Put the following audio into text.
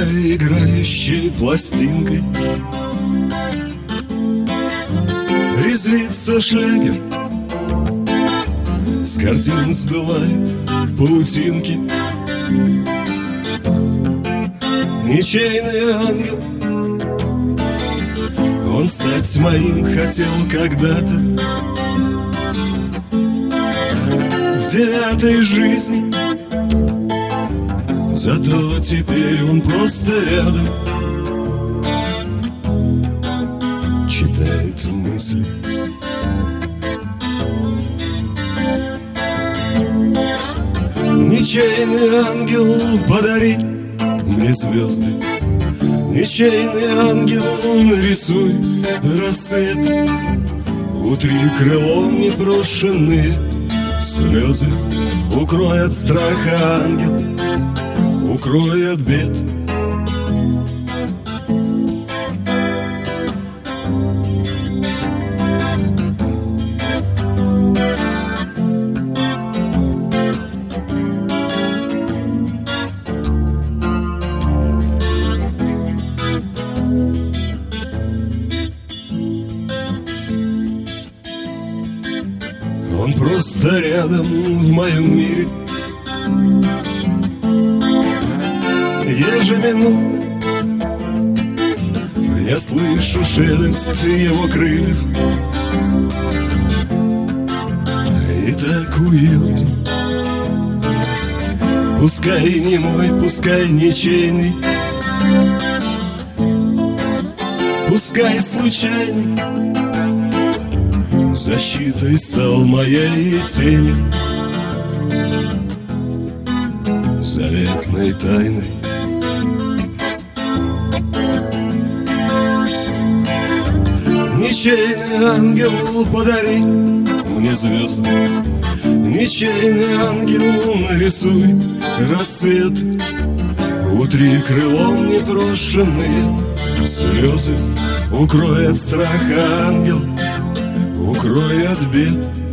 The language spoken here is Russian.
играющей пластинкой. Резвится шлягер, с картин сдувает паутинки. Ничейный ангел, он стать моим хотел когда-то. В 9-й жизни, зато теперь он просто рядом. Читает мысли. Ничейный ангел, подари мне звезды. Ничейный ангел, нарисуй рассвет. Утри крылом непрошенные слезы. Укрой от страха, ангел, укрой от бед. Он просто рядом в моем мире. Ежеминутно я слышу шелест его крыльев. И так уютно. Пускай не мой, пускай ничейный, пускай случайный, защитой стал моей тени, заветной тайной. Ничейный ангел, подари мне звезды. Ничейный ангел, нарисуй рассвет. Утри крылом непрошенные слезы. Укрой от страха, ангел, укрой от бед.